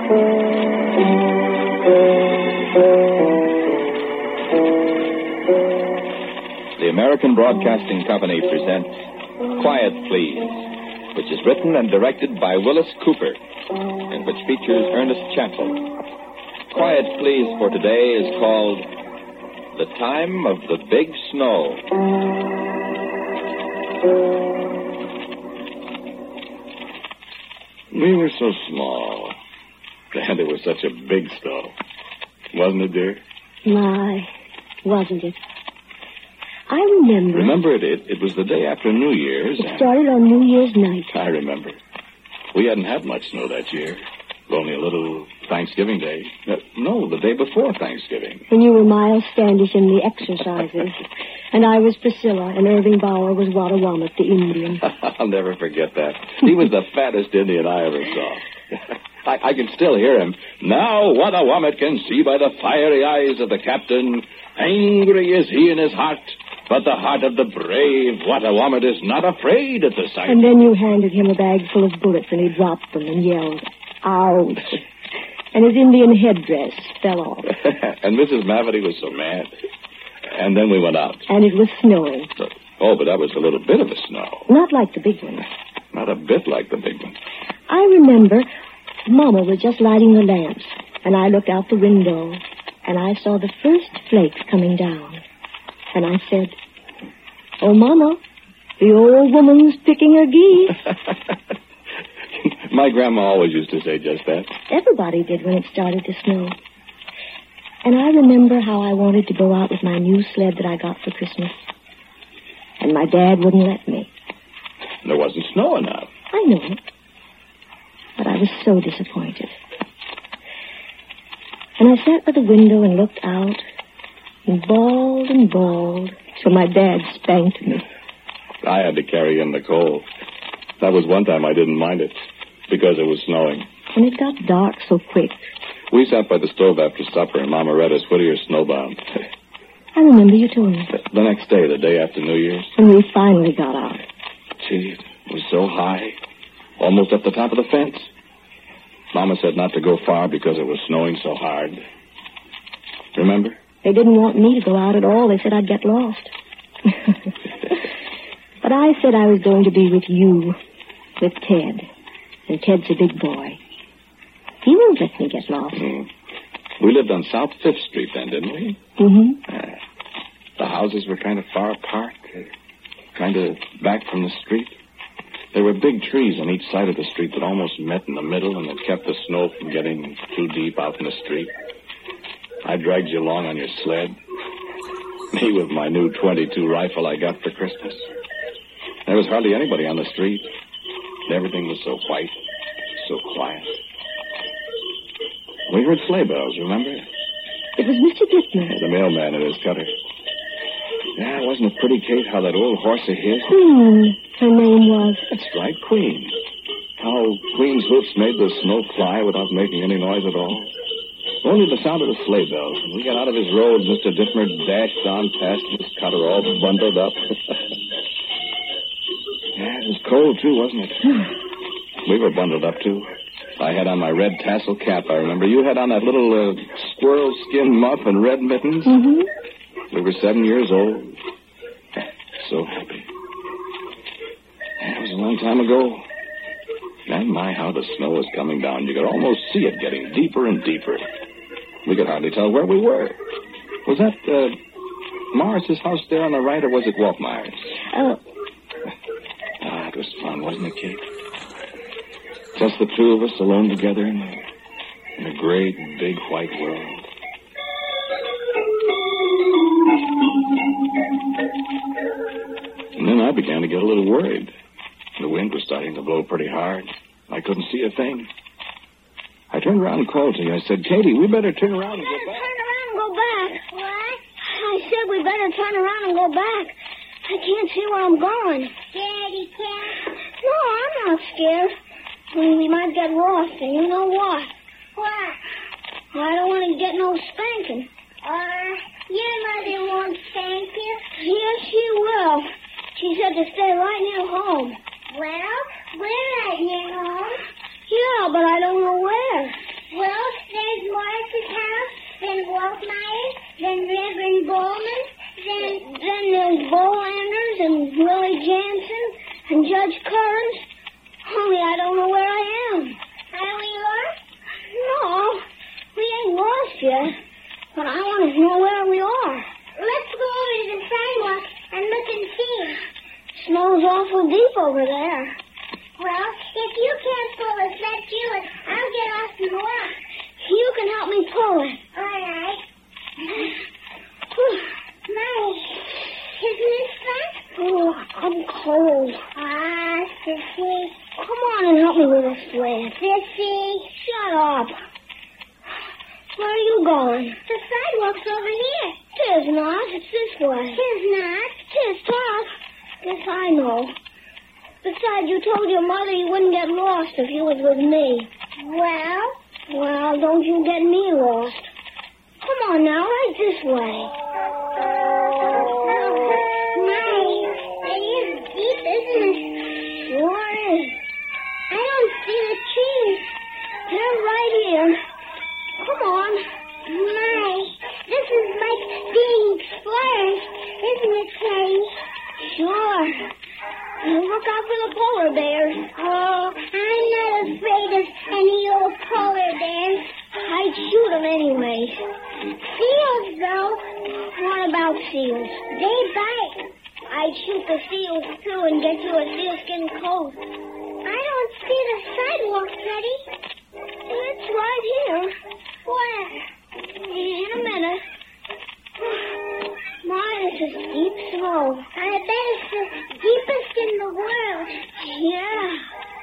The American Broadcasting Company presents Quiet Please, which is written and directed by Willis Cooper, and which features Ernest Chappell. Quiet Please for today is called The Time of the Big Snow. We were so small, and it was such a big snow. Wasn't it, dear? My, wasn't it? I remember. Remember it was the day after New Year's. It started on New Year's night. I remember. We hadn't had much snow that year. Only a little Thanksgiving Day. No, the day before Thanksgiving. When you were Miles Standish in the exercises. And I was Priscilla, and Irving Bauer was Wattawamat, the Indian. I'll never forget that. He was the fattest Indian I ever saw. I can still hear him. Now Wattawamat can see by the fiery eyes of the captain. Angry is he in his heart, but the heart of the brave Wattawamat is not afraid at the sight. And then you handed him a bag full of bullets, and he dropped them and yelled, "Ouch!" And his Indian headdress fell off. And Mrs. Mavity was so mad. And then we went out. And it was snowing. Oh, but that was a little bit of a snow. Not like the big one. Not a bit like the big one. I remember Mama was just lighting the lamps, and I looked out the window, and I saw the first flakes coming down. And I said, "Oh, Mama, the old woman's picking her geese." My grandma always used to say just that. Everybody did when it started to snow. And I remember how I wanted to go out with my new sled that I got for Christmas. And my dad wouldn't let me. There wasn't snow enough. I know it. But I was so disappointed. And I sat by the window and looked out and bawled till my dad spanked me. I had to carry in the coal. That was one time I didn't mind it because it was snowing. And it got dark so quick. We sat by the stove after supper and Mama read us Whittier's Snowbound. I remember you told me. The next day, the day after New Year's. When we finally got out. Gee, it was so high. Almost up the top of the fence. Mama said not to go far because it was snowing so hard. Remember? They didn't want me to go out at all. They said I'd get lost. But I said I was going to be with you, with Ted. And Ted's a big boy. He won't let me get lost. We lived on South 5th Street then, didn't we? Mm-hmm. The houses were kind of far apart, kind of back from the street. There were big trees on each side of the street that almost met in the middle and that kept the snow from getting too deep out in the street. I dragged you along on your sled. Me with my new .22 rifle I got for Christmas. There was hardly anybody on the street. Everything was so white, so quiet. We heard sleigh bells, remember? It was Mr. Dittmer. The mailman in his cutter. Yeah, wasn't it pretty, Kate, how that old horse of his... Her name was... That's right, Queen. How Queen's hoofs made the snow fly without making any noise at all. Only the sound of the sleigh bells. When we got out of his road, Mr. Dittmer dashed on past his cutter all bundled up. Yeah, it was cold, too, wasn't it? We were bundled up, too. I had on my red tassel cap, I remember. You had on that little squirrel skin muff and red mittens. Mm-hmm. We were 7 years old. So happy. That was a long time ago. And my, how the snow was coming down. You could almost see it getting deeper and deeper. We could hardly tell where we were. Was that Morris's house there on the right, or was it Waltmeyer's? It was fun, wasn't it, Kate? Just the two of us alone together in a great, big, white world. And then I began to get a little worried. The wind was starting to blow pretty hard. I couldn't see a thing. I turned around and called to you. I said, "Katie, we better turn around and go back." Turn around and go back. What? I said we better turn around and go back. I can't see where I'm going. Scaredy cat? No, I'm not scared. We might get lost, and you know what? What? I don't want to get no spanking. Your mother won't spank you? Yes, she will. She said to stay right near home. Well, we're right near home. Yeah, but I don't know where. Fort Myers, then Reverend Bowman, then there's Bolanders and Willie Jansen and Judge Kearns. Only I don't know where I am. Are we lost? No, we ain't lost yet. But I want to know where we are. Let's go over to the sidewalk and look and see. Snow's awful deep over there. Well, if you can't pull it, let's do it. I'll get off and walk. You can help me pull it. All right. Nice. Isn't it fun? Oh, I'm cold. Sissy. Come on and help me with this sled. Sissy. Shut up. Where are you going? The sidewalk's over here. 'Tis not. It's this way. 'Tis not. 'Tis, Pop. Yes, I know. Besides, you told your mother you wouldn't get lost if you was with me. Well, don't you get me lost. Come on now, right this way. Nice. It is deep, isn't it? Sure is. I don't see the trees. They're right here. Come on. My, this is like being explorers, isn't it, Teddy? Sure. Now look out for the polar bears. Oh, I'm not afraid of any old polar bears. I'd shoot them anyway. Seals, though. What about seals? They bite. I'd shoot the seals, too, and get you a sealskin coat. I don't see the sidewalk, Teddy. It's right here. Where? In a minute. My, this is deep snow. I bet it's the deepest in the world. Yeah.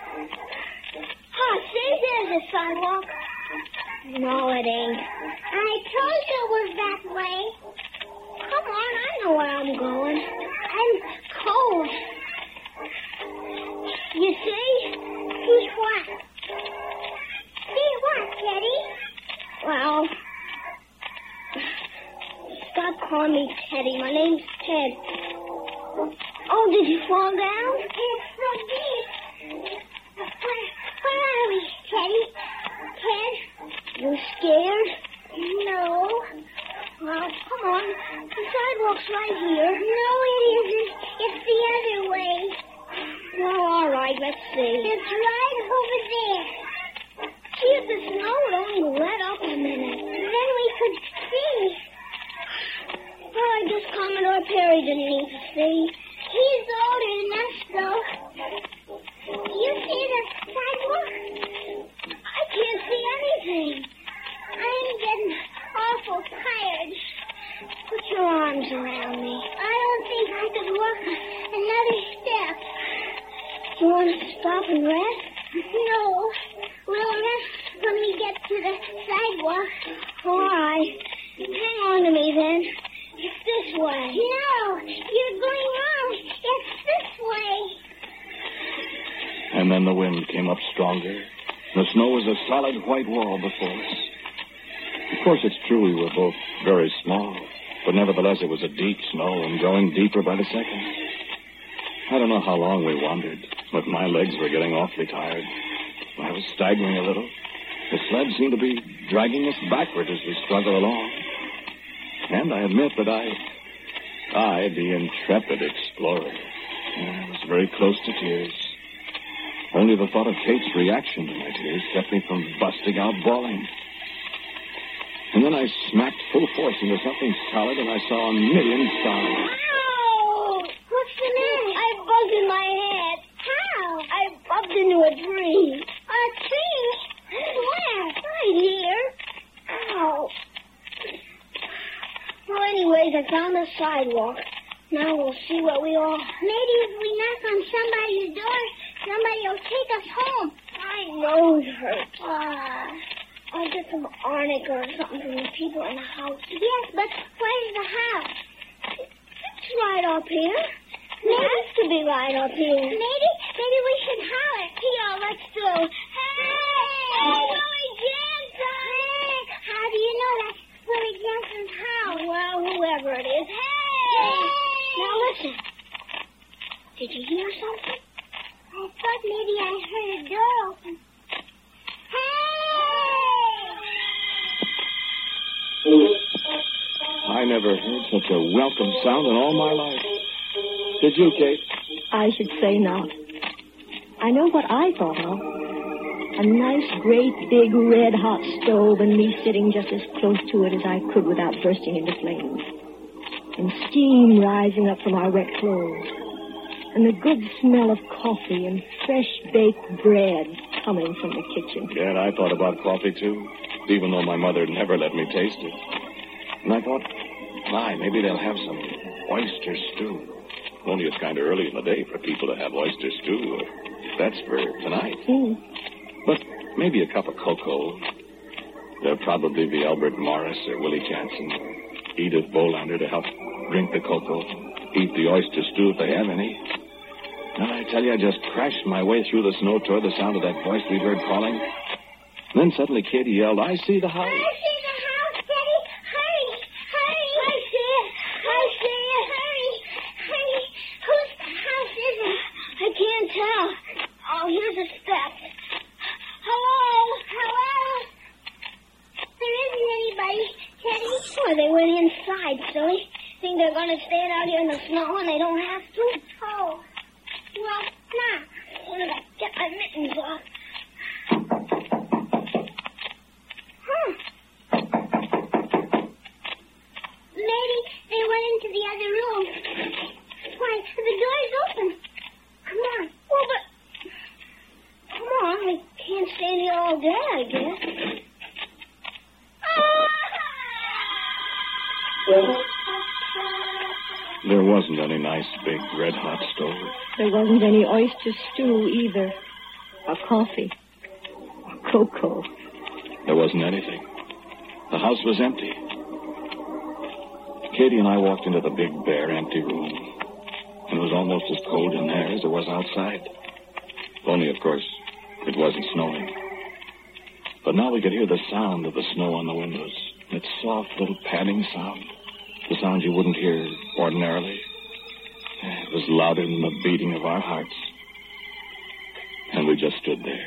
See, there's a sidewalk. No, it ain't. I told you it was that way. Come on, I know where I'm going. I'm cold. You see? See what? See what, Teddy? Well, stop calling me Teddy. My name's Ted. Oh, did you fall down? It's so deep. Where are we, Teddy? Ted? You scared? No. Well, come on. The sidewalk's right here. No, it isn't. It's the other way. Well, all right, let's see. It's right over there. See, if the snow would only let up a minute. Then we could see. Well, I guess Commodore Perry didn't need to see. He's older than us, though. You see the sidewalk? I can't see anything. I'm getting awful tired. Put your arms around me. I don't think I could walk another step. You want to stop and rest? No. We'll rest when we get to the sidewalk. All right. Hang on to me, then. It's this way. No, you're going wrong. It's this way. And then the wind came up stronger. The snow was a solid white wall before us. Of course, it's true we were both very small, but nevertheless it was a deep snow and growing deeper by the second. I don't know how long we wandered, but my legs were getting awfully tired. I was staggering a little. The sled seemed to be dragging us backward as we struggled along. And I admit that I, the intrepid explorer, I was very close to tears. Only the thought of Kate's reaction to my tears kept me from busting out bawling. And then I smacked full force into something solid, and I saw a million stars. Ow! What's the matter? I bugged in my head. How? I bumped into a tree. A tree? Where? Right here. Ow. Well, anyways, I found the sidewalk. Now we'll see where we are. Maybe if we knock on somebody's door, somebody will take us home. My nose hurts. I'll get some arnica or something from the people in the house. Yes, but where's the house? It's right up here. It has to be right up here. Maybe we should holler. Yeah, let's do. Hey! Willie Jansen! Hey! How do you know that's Willie Jansen's house? Well, whoever it is. Hey! Now listen. Did you hear something? I thought maybe I heard a door open. Hey! never heard such a welcome sound in all my life. Did you, Kate? I should say not. I know what I thought of. A nice, great, big, red-hot stove and me sitting just as close to it as I could without bursting into flames. And steam rising up from our wet clothes. And the good smell of coffee and fresh-baked bread coming from the kitchen. Yeah, and I thought about coffee, too, even though my mother never let me taste it. And I thought, maybe they'll have some oyster stew. Only it's kind of early in the day for people to have oyster stew. That's for tonight. But maybe a cup of cocoa. There'll probably be Albert Morris or Willie Jansen or Edith Bolander to help drink the cocoa, eat the oyster stew if they have any. And I tell you, I just crashed my way through the snow toward the sound of that voice we heard calling. And then suddenly Katie yelled, "I see the house." I see the house, Daddy. Hurry, hurry. I see it. I see it. Hurry, hurry. Whose house is it? I can't tell. Oh, here's a step. Hello? There isn't anybody, Teddy. Well, they went inside, silly. Think they're going to stand out here in the snow and they don't have to? Oh. Well, now, I'm going to get my mittens off. Maybe they went into the other room. Why, the door's open. Come on. Well, but... Come on, we can't stay here all day, I guess. There wasn't any nice, big, red-hot stove. There wasn't any oyster stew either. Or coffee. Or cocoa. There wasn't anything. The house was empty. Katie and I walked into the big, bare, empty room. And it was almost as cold in there as it was outside. Only, of course, it wasn't snowing. But now we could hear the sound of the snow on the windows. That soft little padding sound. The sound you wouldn't hear ordinarily. It was louder than the beating of our hearts. And we just stood there.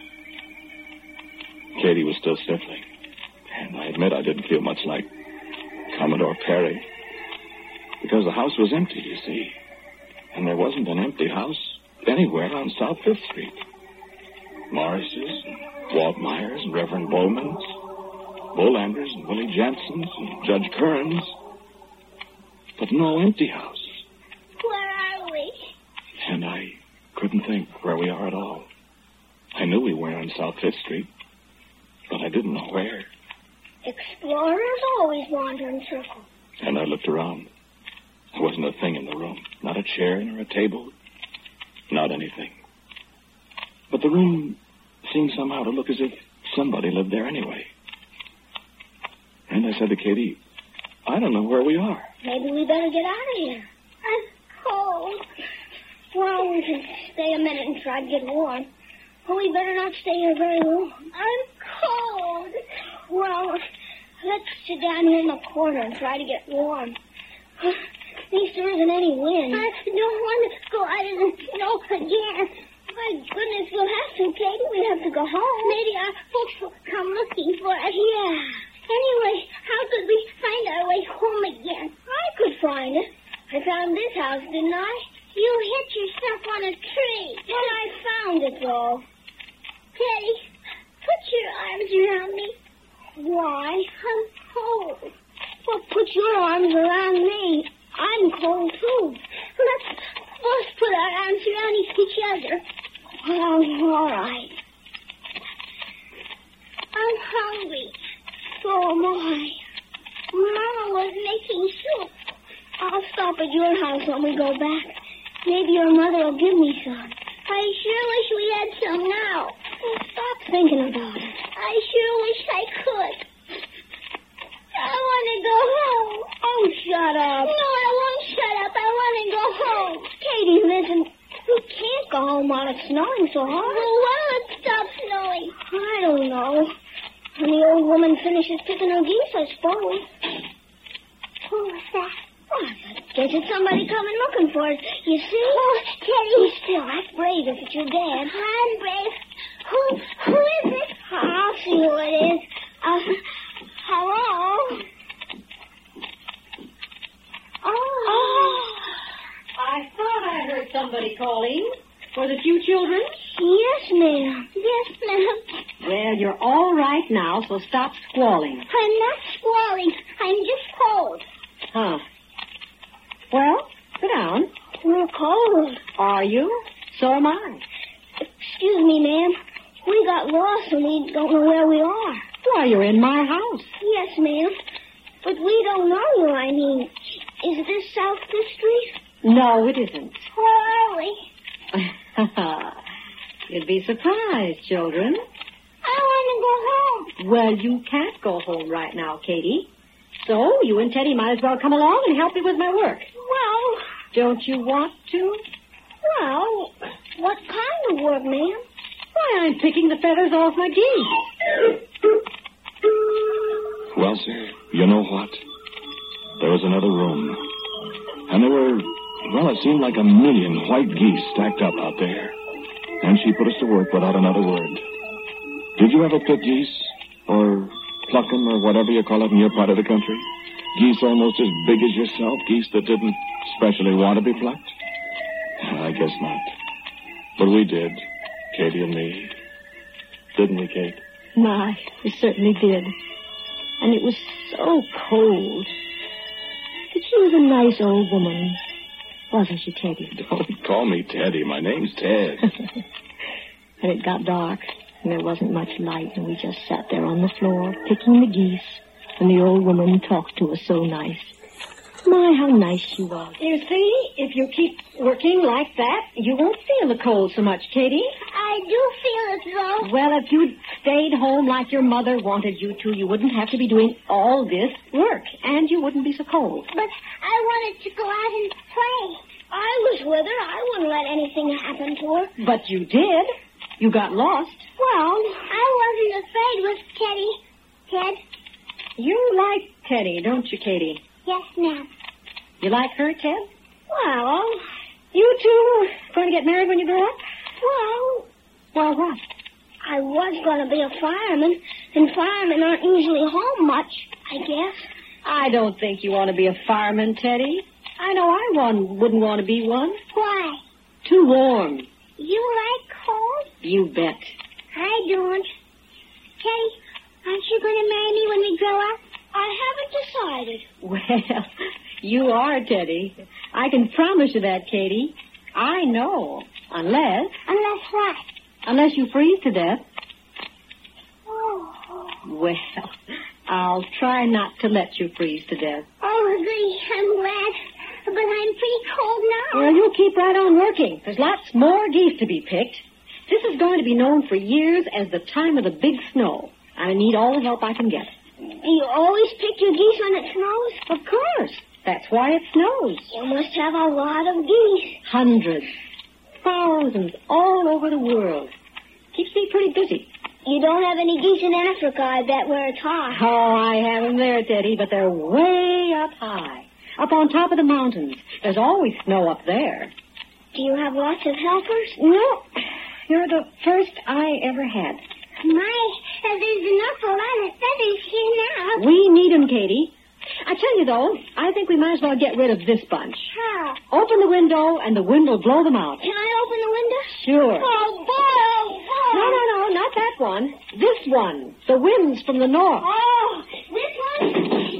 Katie was still sniffling. And I admit I didn't feel much like Commodore Perry. Because the house was empty, you see. And there wasn't an empty house anywhere on South Fifth Street. Morris's, and Walt Myers, and Reverend Bowman's, Bolanders, and Willie Jansen's, and Judge Kern's. But no empty house. Where are we? And I couldn't think where we are at all. I knew we were on South Fifth Street, but I didn't know where. Explorers always wander in circles. And I looked around. There wasn't a thing in the room. Not a chair nor a table. Not anything. But the room seemed somehow to look as if somebody lived there anyway. And I said to Katie, I don't know where we are. Maybe we better get out of here. I'm cold. Well, we can stay a minute and try to get warm. But we better not stay here very long. I'm cold. Well, let's sit down here in the corner and try to get warm. At least there isn't any wind. I don't want to go out in the snow again. My goodness, we'll have to, Katie. We have to go home. Maybe our folks will come looking for us. Yeah. Anyway, how could we find our way home again? I could find it. I found this house, didn't I? You hit yourself on a tree. Well, I found it, though. Teddy, put your arms around me. Why? I'm cold. Well, put your arms around me. I'm cold, too. Let's both put our arms around each other. Well, all right. I'm hungry. So am I. Mama was making soup. I'll stop at your house when we go back. Maybe your mother will give me some. I sure wish we had some now. Well, stop thinking about it. I sure wish I could. I want to go home. Oh, shut up. No, I won't shut up. I want to go home. Katie, listen. You can't go home while it's snowing so hard. Well, why will it stop snowing? I don't know. When the old woman finishes picking her geese, I suppose. Who was that? Oh, I guess it's somebody coming looking for us. You see? Oh, Teddy. Be still. Act brave if it's your dad. I'm brave. Who is it? I'll see who it is. Hello? ma'am. Yes, ma'am. Well, you're all right now, so stop squalling. I'm not squalling. I'm just cold. Huh. Well, sit down. We're cold. Are you? So am I. Excuse me, ma'am. We got lost and we don't know where we are. Why, you're in my house. Yes, ma'am. But we don't know you, I mean. Is this South Fifth Street? No, it isn't. Where are we? You'd be surprised, children. I want to go home. Well, you can't go home right now, Katie. So you and Teddy might as well come along and help me with my work. Well, Don't you want to? well, what kind of work, ma'am? Why, I'm picking the feathers off my geese. Well, sir, you know what? There was another room. And there were, well, it seemed like 1,000,000 white geese stacked up out there. And she put us to work without another word. Did you ever pick geese? Or pluck 'em, or whatever you call it in your part of the country? Geese almost as big as yourself? Geese that didn't specially want to be plucked? I guess not. But we did, Katie and me. Didn't we, Kate? My, we certainly did. And it was so cold. But she was a nice old woman, wasn't she, Teddy? Don't call me Teddy. My name's Ted. And it got dark, and there wasn't much light, and we just sat there on the floor, picking the geese, and the old woman talked to us so nice. My, how nice she was. You see, if you keep working like that, you won't feel the cold so much, Katie. I do feel it, though. Well, if you'd stayed home like your mother wanted you to, you wouldn't have to be doing all this work, and you wouldn't be so cold. But I wanted to go out and play. I was with her. I wouldn't let anything happen to her. But you did. You got lost. Well, I wasn't afraid with Teddy. Ted? You like Teddy, don't you, Katie? Yes, ma'am. You like her, Ted? Well, You two going to get married when you grow up? well, What? I was going to be a fireman, and firemen aren't usually home much, I guess. I don't think you want to be a fireman, Teddy. I know I wouldn't want to be one. Why? Too warm. You like cold? You bet. I don't. Teddy, aren't you going to marry me when we grow up? I haven't decided. Well, you are, Teddy. I can promise you that, Katie. I know. Unless What? Unless you freeze to death. Oh, Well, I'll try not to let you freeze to death. gee, I'm glad. But I'm pretty cold now. Well, you keep right on working. There's lots more geese to be picked. This is going to be known for years as the time of the big snow. I need all the help I can get. You always pick your geese when it snows? Of course. That's why it snows. You must have a lot of geese. Hundreds. Thousands all over the world. Keeps me pretty busy. You don't have any geese in Africa, I bet, where it's hot. Oh, I have them there, Teddy, but they're way up high. Up on top of the mountains. There's always snow up there. Do you have lots of helpers? No, you're the first I ever had. There's an awful lot of feathers here now. We need 'em, Katie. I tell you, though, I think we might as well get rid of this bunch. How? Open the window, and the wind will blow them out. Can I open the window? Sure. Oh, boy. No, not that one. This one. The wind's from the north. Oh, this one?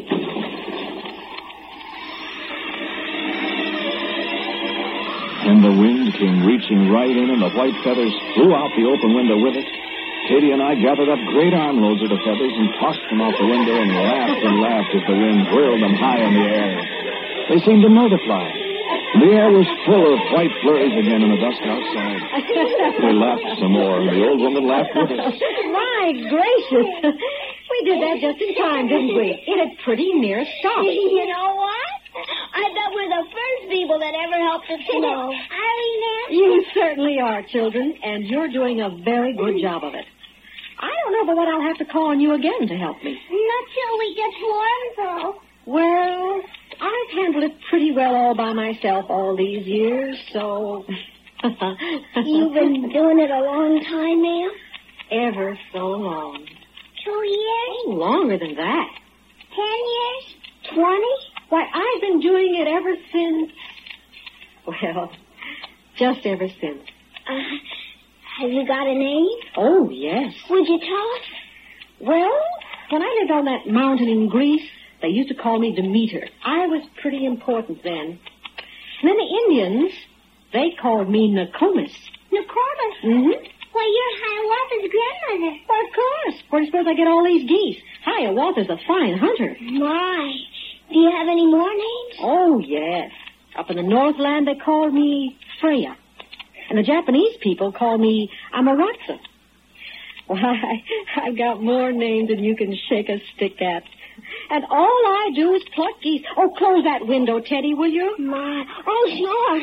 And the wind came reaching right in, and the white feathers flew out the open window with it. Katie and I gathered up great armloads of the feathers and tossed them out the window and laughed as the wind whirled them high in the air. They seemed to multiply. The air was full of white flurries again in the dust outside. We laughed some more, and the old woman laughed with us. My gracious. We did that just in time, didn't we? It had pretty near stopped. You know what? I bet we're the first people that ever helped it snow. Are we, Nan? You certainly are, children, and you're doing a very good job of it. I don't know but what I'll have to call on you again to help me. Not till we get warm, though. Well, I've handled it pretty well all by myself all these years, so... You've been doing it a long time, ma'am? Ever so long. 2 years? Oh, longer than that. 10 years? 20? Why, I've been doing it ever since... Well, just ever since. Have you got a name? Oh, yes. Would you tell us? Well, when I lived on that mountain in Greece, they used to call me Demeter. I was pretty important then. And then the Indians, they called me Nokomis. Nokomis? Mm-hmm. Why, you're Hiawatha's grandmother. Well, of course. Where do you suppose I get all these geese? Hiawatha's a fine hunter. My. Do you have any more names? Oh, yes. Up in the Northland, they called me Freya. And the Japanese people call me Amaterasu. Why, I've got more names than you can shake a stick at. And all I do is pluck geese. Oh, close that window, Teddy, will you? My. Oh, sure.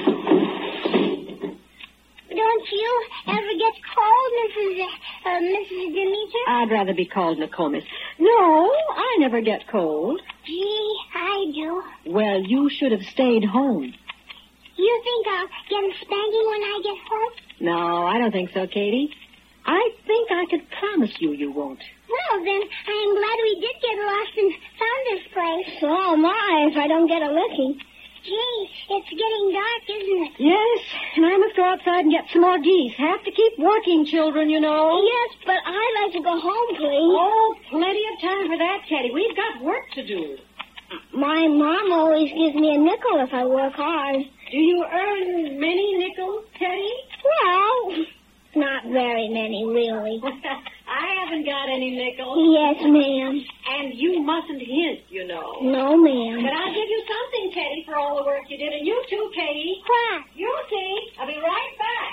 Don't you ever get cold, Mrs. Demeter? I'd rather be called Nokomis. No, I never get cold. Gee, I do. Well, you should have stayed home. You think I'll get a spanking when I get home? No, I don't think so, Katie. I think I could promise you won't. Well, then, I am glad we did get lost and found this place. So am I, if I don't get a licking. Gee, it's getting dark, isn't it? Yes, and I must go outside and get some more geese. Have to keep working, children, you know. Yes, but I'd like to go home, please. Oh, plenty of time for that, Teddy. We've got work to do. My mom always gives me a nickel if I work hard. Do you earn many nickels, Teddy? Well, not very many, really. I haven't got any nickels. Yes, ma'am. And you mustn't hint, you know. No, ma'am. But I'll give you something, Teddy, for all the work you did. And you too, Katie. What? You'll see. I'll be right back.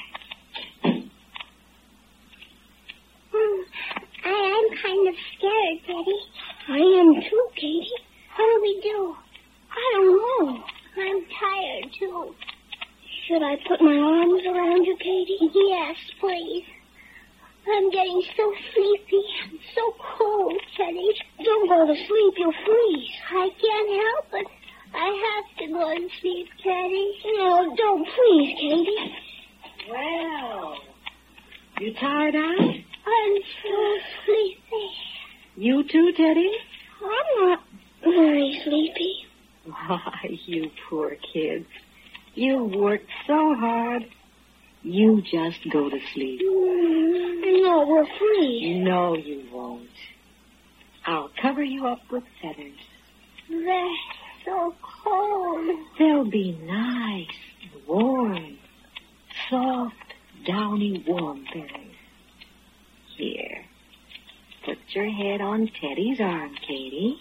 I'm kind of scared, Teddy. I am too, Katie. What do we do? I don't know. I'm tired, too. Should I put my arms around you, Katie? Yes, please. I'm getting so sleepy. I'm so cold, Teddy. Don't go to sleep. You'll freeze. I can't help it. I have to go to sleep, Teddy. No, don't, please, Katie. Well, you tired out? I'm so sleepy. You too, Teddy? I'm not very sleepy. Why, you poor kids. You worked so hard. You just go to sleep. No, we'll freeze. No, you won't. I'll cover you up with feathers. They're so cold. They'll be nice and warm. Soft, downy, warm feathers. Here. Put your head on Teddy's arm, Katie.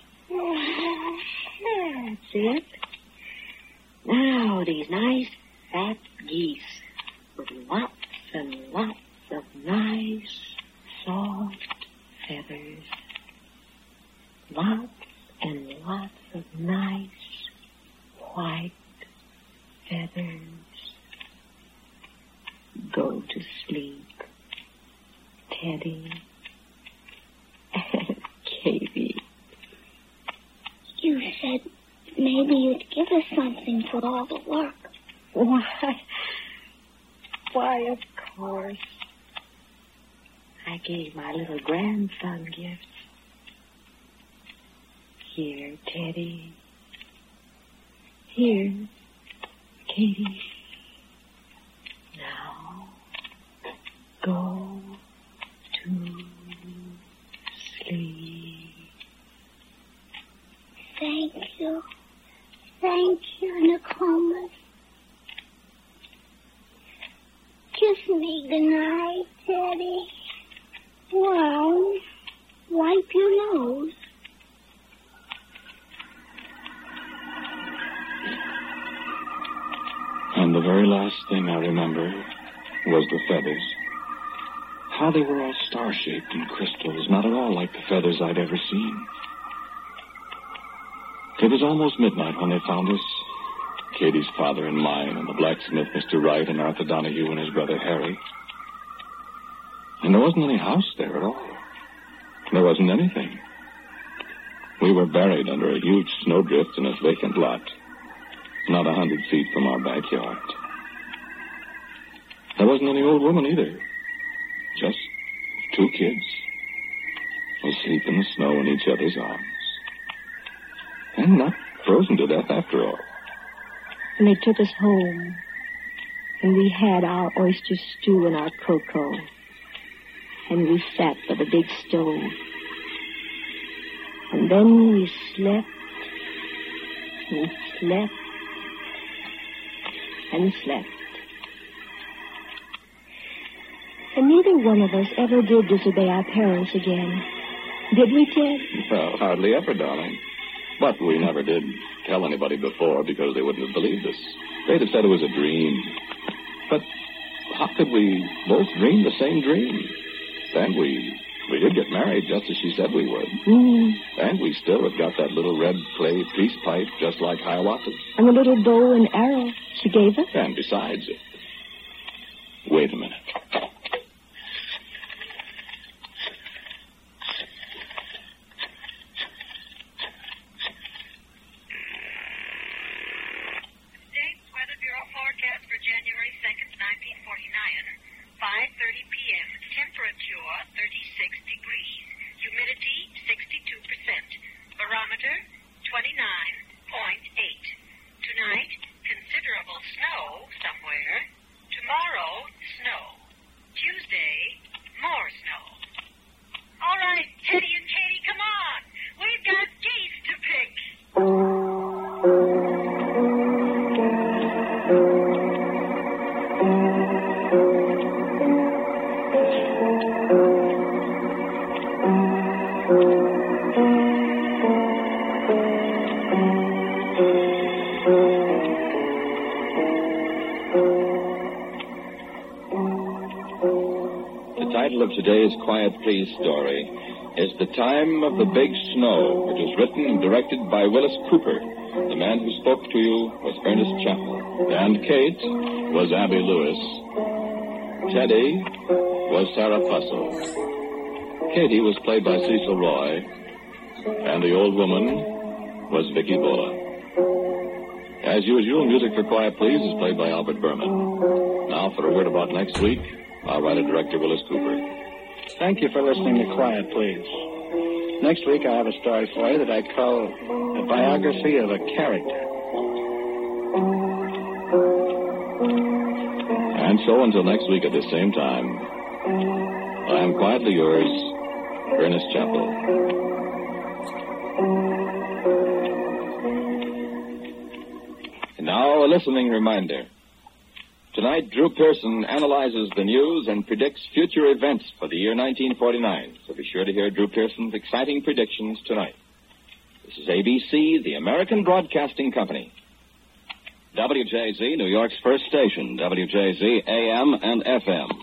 That's it. Now, these nice, fat geese with lots and lots of nice, soft feathers. Lots and lots of nice, white feathers. Go to sleep, Teddy and Katie. You said maybe you'd give us something for all the work. Why, of course. I gave my little grandson gifts. Here, Teddy. Here, Katie. Now, go to sleep. Thank you. Thank you, Nokomis. Kiss me goodnight, Teddy. Well, wipe your nose. And the very last thing I remember was the feathers. How they were all star-shaped and crystals, not at all like the feathers I'd ever seen. It was almost midnight when they found us. Katie's father and mine, and the blacksmith, Mr. Wright, and Arthur Donahue and his brother Harry. And there wasn't any house there at all. There wasn't anything. We were buried under a huge snowdrift in a vacant lot, not 100 feet from our backyard. There wasn't any old woman either. Just 2 kids, asleep in the snow in each other's arms. And not frozen to death after all. And they took us home. And we had our oyster stew and our cocoa. And we sat by the big stove. And then we slept and slept and slept. And neither one of us ever did disobey our parents again. Did we, Ted? Well, hardly ever, darling. But we never did tell anybody before because they wouldn't have believed us. They'd have said it was a dream. But how could we both dream the same dream? Then we did get married just as she said we would. And we still have got that little red clay peace pipe just like Hiawatha's. And the little bow and arrow she gave us. And besides it. Wait a minute. Today's Quiet Please story is The Time of the Big Snow, which was written and directed by Willis Cooper. The man who spoke to you was Ernest Chappell. And Kate was Abby Lewis. Teddy was Sarah Fussell. Katie was played by Cecil Roy. And the old woman was Vicky Bola. As usual, music for Quiet Please is played by Albert Berman. Now for a word about next week, our writer-director Willis Cooper. Thank you for listening to Quiet Please. Next week I have a story for you that I call A Biography of a Character. And so until next week at the same time, I am quietly yours, Ernest Chappell. And now a listening reminder. Tonight, Drew Pearson analyzes the news and predicts future events for the year 1949. So be sure to hear Drew Pearson's exciting predictions tonight. This is ABC, the American Broadcasting Company. WJZ, New York's first station. WJZ, AM and FM.